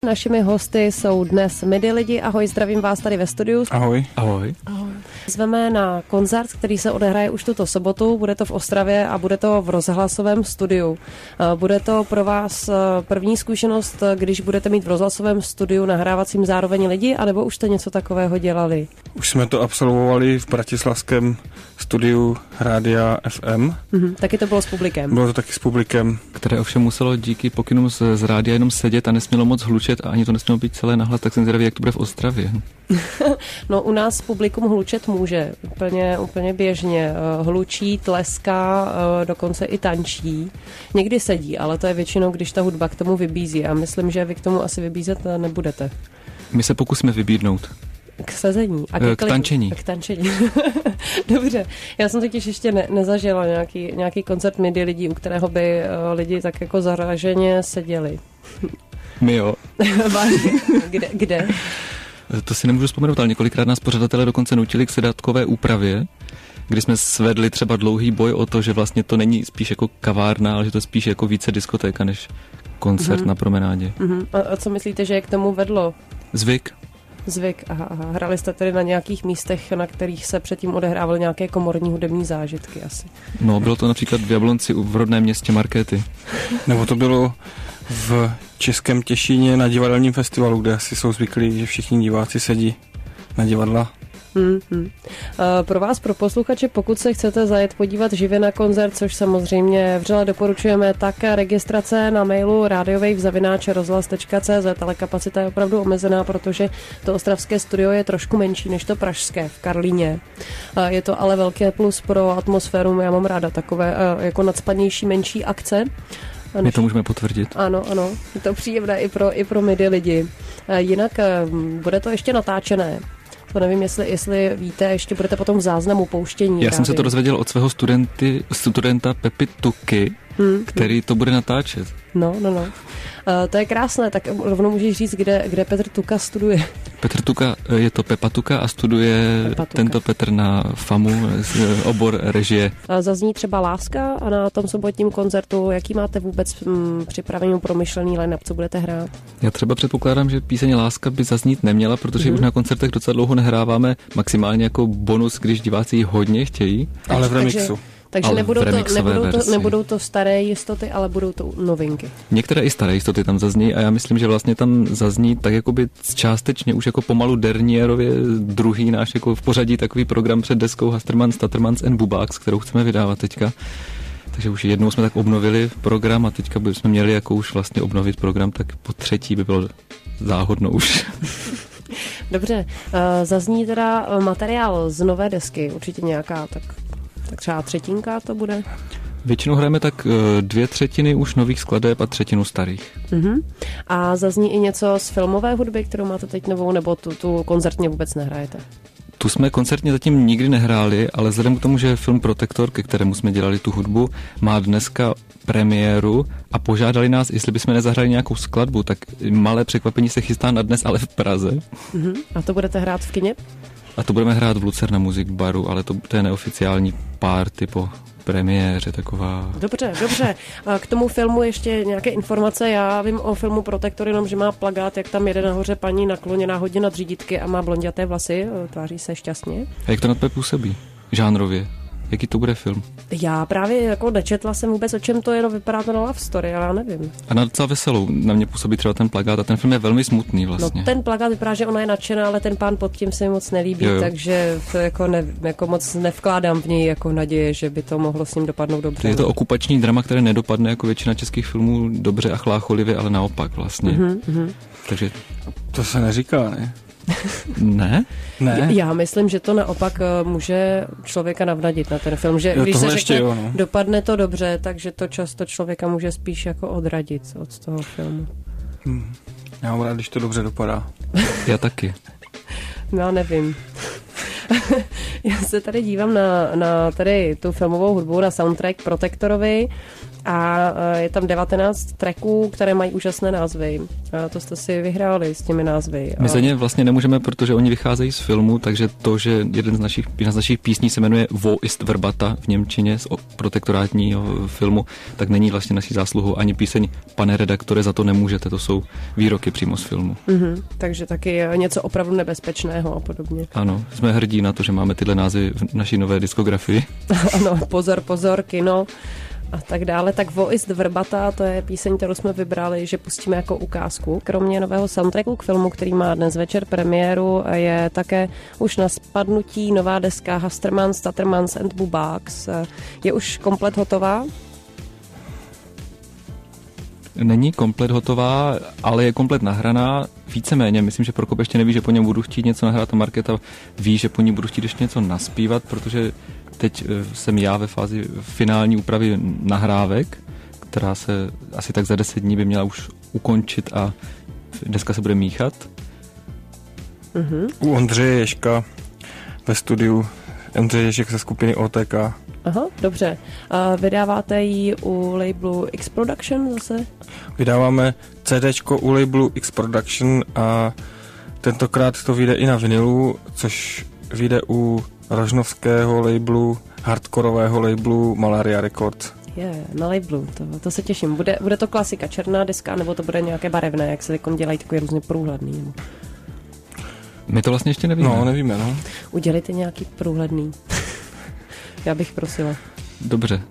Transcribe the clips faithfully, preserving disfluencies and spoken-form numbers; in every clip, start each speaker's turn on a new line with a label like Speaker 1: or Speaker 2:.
Speaker 1: Našimi hosty jsou dnes Midi lidi. Ahoj, zdravím vás tady ve studiu.
Speaker 2: Ahoj.
Speaker 3: Ahoj.
Speaker 1: Ahoj. Zveme na koncert, který se odehraje už tuto sobotu. Bude to v Ostravě a bude to v rozhlasovém studiu. Bude to pro vás první zkušenost, když budete mít v rozhlasovém studiu nahrávacím zároveň lidi, anebo už jste něco takového dělali?
Speaker 2: Už jsme to absolvovali v bratislavském studiu Rádia F M.
Speaker 1: Mhm, taky to bylo s publikem.
Speaker 2: Bylo to taky s publikem.
Speaker 3: Které ovšem muselo díky pokynům z, z rádia jenom sedět a nesmělo moc hlučet a ani to nesmělo být celé nahlas, tak jsem zvědavý, jak to bude v Ostravě.
Speaker 1: No u nás publikum hlučet může, úplně, úplně běžně. Hlučí, tleská, dokonce i tančí. Někdy sedí, ale to je většinou, když ta hudba k tomu vybízí a myslím, že vy k tomu asi vybízet nebudete.
Speaker 3: My se pokusíme vybídnout.
Speaker 1: K sezení. A
Speaker 3: k, k tančení.
Speaker 1: K tančení. Dobře. Já jsem totiž ještě ne, nezažila nějaký, nějaký koncert Midi lidí, u kterého by uh, lidi tak jako zaraženě seděli.
Speaker 3: My jo.
Speaker 1: kde, kde?
Speaker 3: To si nemůžu vzpomenout, ale několikrát nás pořadatelé dokonce nutili k sedatkové úpravě, kdy jsme svedli třeba dlouhý boj o to, že vlastně to není spíš jako kavárna, ale že to spíš jako více diskotéka než koncert mm-hmm. na promenádě.
Speaker 1: Mm-hmm. A, a co myslíte, že je k tomu vedlo?
Speaker 3: Zvyk.
Speaker 1: Zvyk, aha, aha. Hrali jste tedy na nějakých místech, na kterých se předtím odehrávaly nějaké komorní hudební zážitky asi.
Speaker 3: No, bylo to například v Jablonci v rodném městě Markéty. Nebo
Speaker 2: to bylo v Českém Těšíně na divadelním festivalu, kde asi jsou zvyklí, že všichni diváci sedí na divadla.
Speaker 1: Hmm, hmm. Pro vás, pro posluchače, pokud se chcete zajet podívat živě na koncert, což samozřejmě vřele doporučujeme, tak registrace na mailu radiowave zavináč rozhlas tečka cé zet, ale kapacita je opravdu omezená, protože to ostravské studio je trošku menší než to pražské v Karlíně. Je to ale velké plus pro atmosféru, já mám ráda takové jako nadspanější menší akce.
Speaker 3: My to můžeme potvrdit.
Speaker 1: Ano, ano, je to příjemné i pro, i pro Midi lidi. Jinak bude to ještě natáčené. To nevím, jestli, jestli víte, ještě budete potom v záznamu pouštění.
Speaker 3: Já jsem se to dozvěděl od svého studenty, studenta Pepy Tuky, hmm, který hmm. to bude natáčet.
Speaker 1: No, no, no. Uh, to je krásné, tak rovnou můžeš říct, kde, kde Petr Tuka studuje.
Speaker 3: Petr Tuka, je to Pepa Tuka a studuje Tuka. Tento Petr na FAMu, obor režie.
Speaker 1: Zazní třeba Láska a na tom sobotním koncertu, jaký máte vůbec m, připravený, promyšlený line-up, co budete hrát?
Speaker 3: Já třeba předpokládám, že píseň Láska by zaznít neměla, protože mm-hmm. už na koncertech docela dlouho nehráváme, maximálně jako bonus, když diváci ji hodně chtějí.
Speaker 2: Ale v remixu.
Speaker 1: Takže... Takže nebudou to, nebudou, to, nebudou to staré jistoty, ale budou to novinky.
Speaker 3: Některé i staré jistoty tam zazní a já myslím, že vlastně tam zazní tak jakoby částečně už jako pomalu Dernierově druhý náš jako v pořadí takový program před deskou Hastermans, Tatermans and Bubáks, kterou chceme vydávat teďka. Takže už jednou jsme tak obnovili program a teďka bychom měli jako už vlastně obnovit program, tak po třetí by bylo záhodno už.
Speaker 1: Dobře, zazní teda materiál z nové desky, určitě nějaká, tak... Tak třeba třetinka to bude?
Speaker 3: Většinou hrajeme tak dvě třetiny už nových skladeb a třetinu starých. Uh-huh.
Speaker 1: A zazní i něco z filmové hudby, kterou máte teď novou, nebo tu, tu koncertně vůbec nehrajete?
Speaker 3: Tu jsme koncertně zatím nikdy nehráli, ale vzhledem k tomu, že film Protektor, ke kterému jsme dělali tu hudbu, má dneska premiéru a požádali nás, jestli bychom nezahráli nějakou skladbu, tak malé překvapení se chystá na dnes, ale v Praze.
Speaker 1: Uh-huh. A to budete hrát v kině?
Speaker 3: A to budeme hrát v Lucerna Music Baru, ale to, to je neoficiální party po premiéře taková.
Speaker 1: Dobře, dobře. A k tomu filmu ještě nějaké informace. Já vím o filmu Protektor jenom, že má plakát, jak tam jede nahoře paní nakloněná hodně nad řídítky a má blonděté vlasy, tváří se šťastně.
Speaker 3: A jak to na tebe působí? Žánrově? Jaký to bude film?
Speaker 1: Já právě jako nečetla jsem vůbec, o čem to je, no vypadá to na love story, ale já nevím.
Speaker 3: A na docela veselou, na mě působí třeba ten plakát a ten film je velmi smutný vlastně.
Speaker 1: No ten plakát vypadá, že ona je nadšená, ale ten pán pod tím se mi moc nelíbí, jo, jo. Takže to jako, ne, jako moc nevkládám v něj jako naděje, že by to mohlo s ním dopadnout dobře.
Speaker 3: Je to okupační drama, které nedopadne jako většina českých filmů dobře a chlácholivě, ale naopak vlastně. Mm-hmm. Takže
Speaker 2: to se neříká, ne?
Speaker 3: Ne?
Speaker 2: Ne?
Speaker 1: Já myslím, že to naopak může člověka navnadit na ten film, že jo, když se řekne, jo, no. dopadne to dobře, takže to často člověka může spíš jako odradit od toho filmu.
Speaker 2: Hmm. Já mám rád, když to dobře dopadá.
Speaker 3: Já taky.
Speaker 1: No, nevím. Já se tady dívám na, na tady tu filmovou hudbu, na soundtrack Protektorovi a je tam devatenáct tracků, které mají úžasné názvy. A to jste si vyhráli s těmi názvy.
Speaker 3: My za ně vlastně nemůžeme, protože oni vycházejí z filmu, takže to, že jeden z našich, jedna z našich písní se jmenuje Wo ist Verbata v němčině z protektorátního filmu, tak není vlastně naší zásluhou ani píseň Pane redaktore, za to nemůžete, to jsou výroky přímo z filmu.
Speaker 1: Mm-hmm, takže taky něco opravdu nebezpečného a podobně.
Speaker 3: Ano, jsme hrdí na to, že máme tyhle názvy v naší nové diskografii.
Speaker 1: Ano, pozor, pozor, kino a tak dále. Tak Wo ist Verbata, to je píseň, kterou jsme vybrali, že pustíme jako ukázku. Kromě nového soundtracku k filmu, který má dnes večer premiéru, je také už na spadnutí nová deska Hastermans, Tatermans and Bubax. Je už komplet hotová?
Speaker 3: Není komplet hotová, ale je komplet nahraná. Víceméně, myslím, že Prokop ještě neví, že po něm budu chtít něco nahrát a Markéta ví, že po ní budu chtít ještě něco naspívat, protože teď jsem já ve fázi finální úpravy nahrávek, která se asi tak za deset dní by měla už ukončit a dneska se bude míchat.
Speaker 2: Mm-hmm. U Ondřeje Ježka ve studiu, Ondřej Ježek ze skupiny O T K.
Speaker 1: Aha, dobře. A vydáváte ji u labelu X Production zase?
Speaker 2: Vydáváme CDčko u labelu X Production a tentokrát to vyjde i na vinilu, což vyjde u rožnovského labelu, hardkorového labelu Malaria Records.
Speaker 1: Je, yeah, na labelu, to, to se těším. Bude, bude to klasika, černá deska, nebo to bude nějaké barevné, jak se teď dělají takový různě průhledný? Nebo...
Speaker 3: My to vlastně ještě nevíme.
Speaker 2: No, nevíme, no.
Speaker 1: Udělejte nějaký průhledný. Já bych prosila.
Speaker 3: Dobře.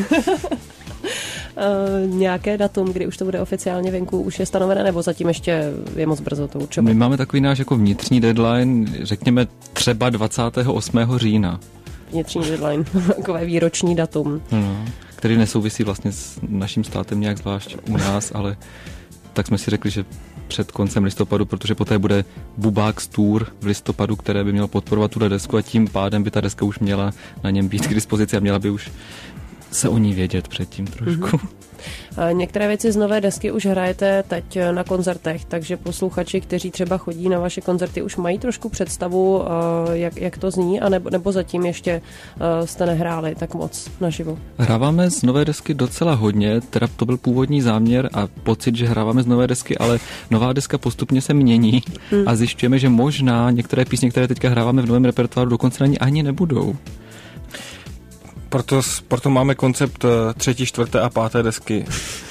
Speaker 1: Uh, nějaké datum, kdy už to bude oficiálně venku, už je stanovené, nebo zatím ještě je moc brzo to určovat?
Speaker 3: My máme takový náš jako vnitřní deadline, řekněme třeba dvacátého osmého října.
Speaker 1: Vnitřní deadline, takové výroční datum.
Speaker 3: No, který nesouvisí vlastně s naším státem nějak zvlášť u nás, ale tak jsme si řekli, že před koncem listopadu, protože poté bude Bubax Tour v listopadu, které by mělo podporovat tuhle desku a tím pádem by ta deska už měla na něm být k dispozici a měla by už se o ní vědět předtím trošku. Mm-hmm.
Speaker 1: Některé věci z nové desky už hrajete teď na koncertech, takže posluchači, kteří třeba chodí na vaše koncerty, už mají trošku představu, jak, jak to zní, a nebo, nebo zatím ještě jste nehráli tak moc naživo?
Speaker 3: Hráváme z nové desky docela hodně, teda to byl původní záměr a pocit, že hráváme z nové desky, ale nová deska postupně se mění hmm. a zjišťujeme, že možná některé písně, které teďka hráváme v novém repertoáru, dokonce na ní ani nebudou.
Speaker 2: Proto, proto máme koncept třetí, čtvrté a páté desky.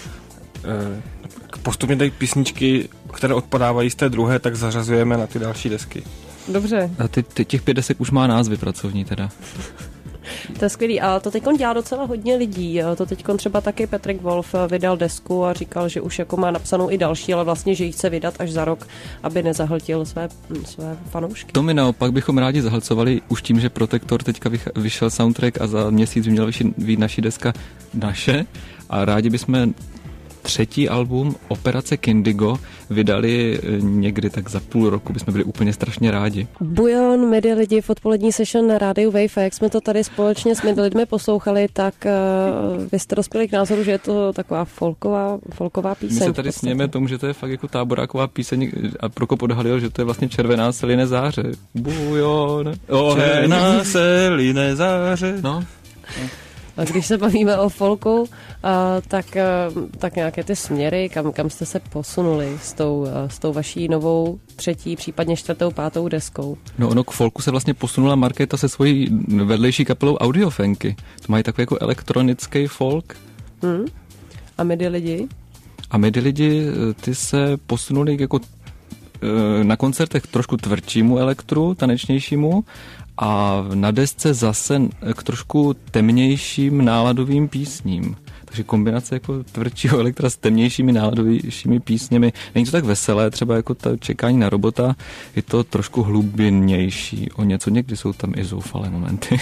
Speaker 2: Postupně ty písničky, které odpadávají z té druhé, tak zařazujeme na ty další desky.
Speaker 1: Dobře.
Speaker 3: A ty, ty, těch pět desek už má názvy pracovní teda.
Speaker 1: To je skvělý. A to teďkon dělá docela hodně lidí. To teďkon třeba taky Patrick Wolf vydal desku a říkal, že už jako má napsanou i další, ale vlastně, že ji chce vydat až za rok, aby nezahltil své, své fanoušky.
Speaker 3: To my naopak bychom rádi zahlcovali už tím, že Protektor teďka vyšel soundtrack a za měsíc by měla vyjít naši deska naše a rádi bychom třetí album Operace Kindigo vydali někdy tak za půl roku, bychom byli úplně strašně rádi.
Speaker 1: Bujon, Midi lidi v odpolední session na rádiu Wave, a jak jsme to tady společně s Midi lidmi poslouchali, tak uh, vy jste dospěli k názoru, že je to taková folková, folková píseň.
Speaker 3: My se tady smějeme tomu, že to je fakt jako táboráková píseň a Prokop odhalil, že to je vlastně Červená se line záře. Bujon,
Speaker 2: Červená se line záře.
Speaker 3: No.
Speaker 1: A když se bavíme o folku, uh, tak, uh, tak nějaké ty směry, kam, kam jste se posunuli s tou, uh, s tou vaší novou třetí, případně čtvrtou, pátou deskou?
Speaker 3: No ono k folku se vlastně posunula Markéta se svojí vedlejší kapelou Audiofenky. To mají takový jako elektronický folk.
Speaker 1: Hmm. A Midi lidi?
Speaker 3: A Midi lidi, ty se posunuli jako na koncertech trošku tvrdšímu elektru, tanečnějšímu, a na desce zase k trošku temnějším náladovým písním. Takže kombinace jako tvrdšího elektra s temnějšími náladovějšími písněmi. Není to tak veselé, třeba jako ta Čekání na robota, je to trošku hlubinnější o něco. Někdy jsou tam i zoufalé momenty.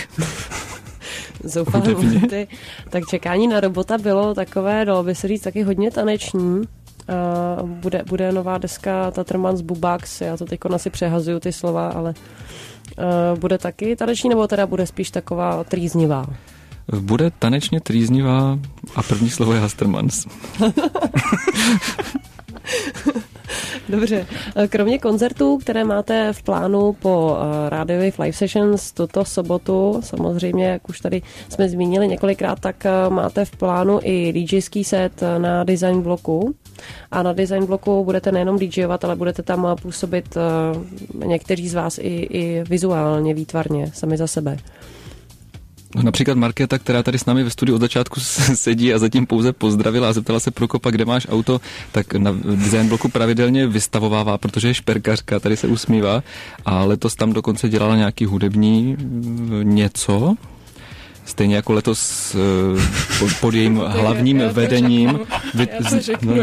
Speaker 1: Zoufalé momenty. Tak Čekání na robota bylo takové, dalo by se říct, taky hodně taneční. Uh, bude, bude nová deska Tatermans Bubax, já to teď asi přehazuju ty slova, ale uh, bude taky taneční, nebo teda bude spíš taková trýznivá?
Speaker 3: Bude tanečně trýznivá a první slovo je Hastermans.
Speaker 1: Dobře. Kromě koncertů, které máte v plánu po uh, Radio Wave Live Sessions tuto sobotu, samozřejmě, jak už tady jsme zmínili několikrát, tak uh, máte v plánu i DJský set na Design bloku. A na Design bloku budete nejenom DJovat, ale budete tam působit uh, někteří z vás i, i vizuálně, výtvarně, sami za sebe.
Speaker 3: Například Markéta, která tady s námi ve studiu od začátku sedí a zatím pouze pozdravila a zeptala se Prokopa, kde máš auto, tak na Design bloku pravidelně vystavovává, protože je šperkařka, tady se usmívá a letos tam dokonce dělala nějaký hudební něco, stejně jako letos pod jejím hlavním
Speaker 4: já
Speaker 3: vedením.
Speaker 4: Vy... Já to řeknu. No,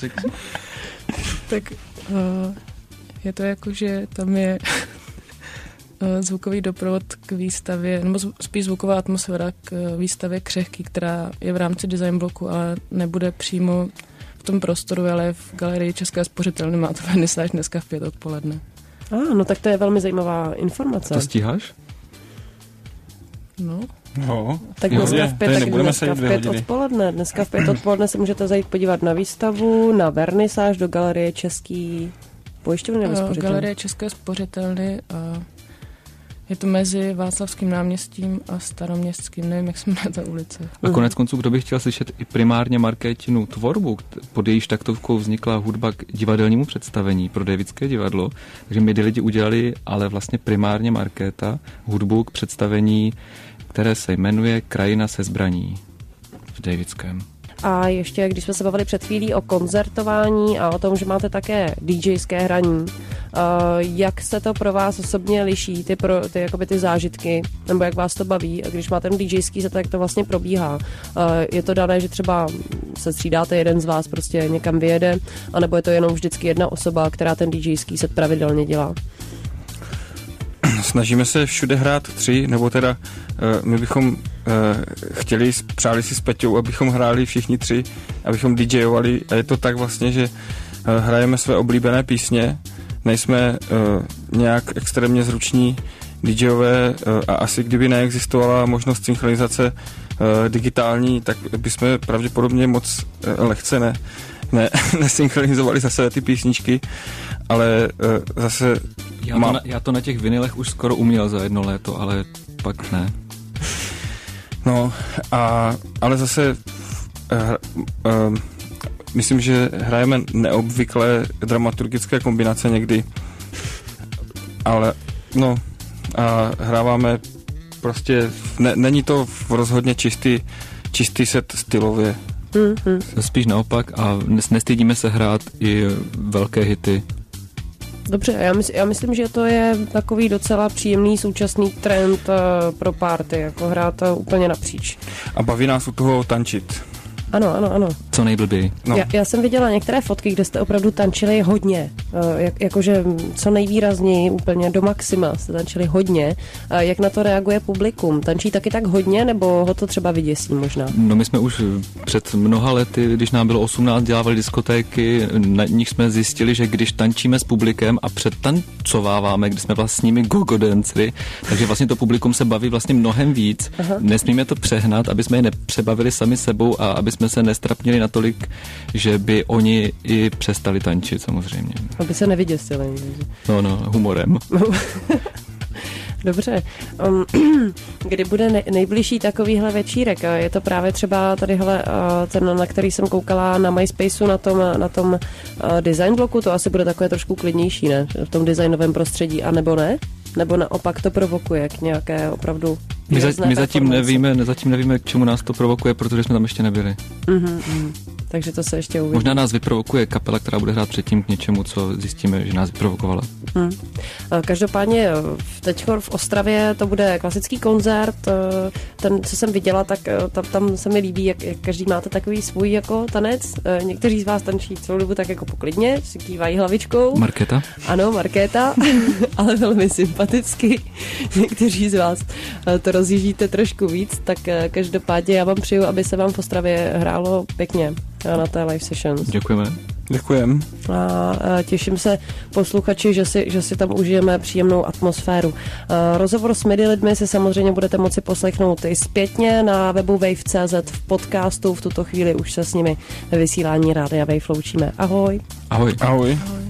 Speaker 4: tak uh, je to jako, že tam je zvukový doprovod k výstavě, nebo spíš zvuková atmosféra k výstavě Křehký, která je v rámci Design bloku, ale nebude přímo v tom prostoru, ale v galerii České spořitelny. Má to vernisáž dneska v pět odpoledne.
Speaker 1: A, ah, no tak to je velmi zajímavá informace.
Speaker 3: To stíháš?
Speaker 4: No.
Speaker 2: No,
Speaker 1: tak dneska v pět, tak dneska v pět odpoledne. Dneska v pět odpoledne se můžete zajít podívat na výstavu, na vernisáž do galerie Český pojišťovny nebo spořitelny.
Speaker 4: Galerie České spořitelny a je to mezi Václavským náměstím a Staroměstským, nevím, jak se jmenuje ta ulice.
Speaker 3: A konec konců, kdo by chtěl slyšet i primárně Markétinu tvorbu, pod jejíž taktovkou vznikla hudba k divadelnímu představení pro Davidské divadlo, takže my ty lidi udělali, ale vlastně primárně Markéta, hudbu k představení, které se jmenuje Krajina se zbraní v Davidském.
Speaker 1: A ještě, když jsme se bavili před chvílí o koncertování a o tom, že máte také DJské hraní, jak se to pro vás osobně liší, ty, pro, ty, jakoby ty zážitky, nebo jak vás to baví, když máte ten DJský set, jak to vlastně probíhá? Je to dané, že třeba se střídáte, jeden z vás prostě někam vyjede, anebo je to jenom vždycky jedna osoba, která ten DJský set pravidelně dělá?
Speaker 2: Snažíme se všude hrát tři, nebo teda uh, my bychom uh, chtěli, přáli si s Peťou, abychom hráli všichni tři, abychom DJovali a je to tak vlastně, že uh, hrajeme své oblíbené písně, nejsme uh, nějak extrémně zruční DJové uh, a asi kdyby neexistovala možnost synchronizace uh, digitální, tak bychom pravděpodobně moc uh, lehce ne, ne, nesynchronizovali zase ty písničky, ale uh, zase
Speaker 3: Já to, na, já to na těch vinylech už skoro uměl za jedno léto, ale pak ne.
Speaker 2: No, a, ale zase uh, uh, myslím, že hrajeme neobvyklé dramaturgické kombinace někdy, ale no a hráváme prostě, ne, není to rozhodně čistý, čistý set stylově.
Speaker 1: Mm-hmm.
Speaker 3: Spíš naopak a nestydíme se hrát i velké hity.
Speaker 1: Dobře, já, mysl, já myslím, že to je takový docela příjemný současný trend uh, pro party, jako hrát uh, úplně napříč.
Speaker 2: A baví nás u toho tančit.
Speaker 1: Ano, ano, ano.
Speaker 3: Co nejblběji.
Speaker 2: No.
Speaker 1: Já, já jsem viděla některé fotky, kde jste opravdu tančili hodně. Uh, jak, jakože co nejvýrazněji, úplně do maxima jste tančili hodně. Uh, jak na to reaguje publikum? Tančí taky tak hodně, nebo ho to třeba vyděsí možná?
Speaker 3: No my jsme už před mnoha lety, když nám bylo osmnáct, dělávali diskotéky, na nich jsme zjistili, že když tančíme s publikem a předtancováváme, když jsme vlastními go-go dancery, takže vlastně to publikum se baví vlastně mnohem víc. Aha. Nesmíme to přehnat, aby jsme je nepřebavili sami sebou a aby jsme se nestrapnili natolik, že by oni i přestali tančit samozřejmě.
Speaker 1: Aby se nevyděsili.
Speaker 3: No, no, humorem.
Speaker 1: Dobře. Um, kdy bude nej, nejbližší takovýhle večírek? Je to právě třeba tadyhle ten, na který jsem koukala na MySpaceu, na tom, na tom uh, design bloku, to asi bude takové trošku klidnější, ne? V tom designovém prostředí, a nebo ne? Nebo naopak to provokuje k nějaké opravdu
Speaker 3: my, za, my zatím nevíme, zatím nevíme, k čemu nás to provokuje, protože jsme tam ještě nebyli.
Speaker 1: Mm-hmm, mm. Takže to se ještě uvidí.
Speaker 3: Možná nás vyprovokuje kapela, která bude hrát předtím k něčemu, co zjistíme, že nás vyprovokovala.
Speaker 1: Hmm. Každopádně teď v Ostravě to bude klasický koncert. Ten, co jsem viděla, tak tam, tam se mi líbí, jak, jak každý máte takový svůj jako tanec. Někteří z vás tančí celou dobu tak jako poklidně, si kývají hlavičkou.
Speaker 3: Markéta?
Speaker 1: Ano, Markéta, ale velmi sympaticky. Někteří z vás to rozjíždíte trošku víc, tak každopádně já vám přeju, aby se vám v Ostravě hrálo pěkně na té live sessions.
Speaker 3: Děkujeme.
Speaker 2: Děkujem.
Speaker 1: A těším se, posluchači, že si, že si tam užijeme příjemnou atmosféru. A rozhovor s midi lidmi si samozřejmě budete moci poslechnout i zpětně na webu wave tečka cé zet v podcastu. V tuto chvíli už se s nimi ve vysílání Rádia Wave loučíme. Ahoj.
Speaker 3: Ahoj.
Speaker 2: Ahoj.
Speaker 4: Ahoj.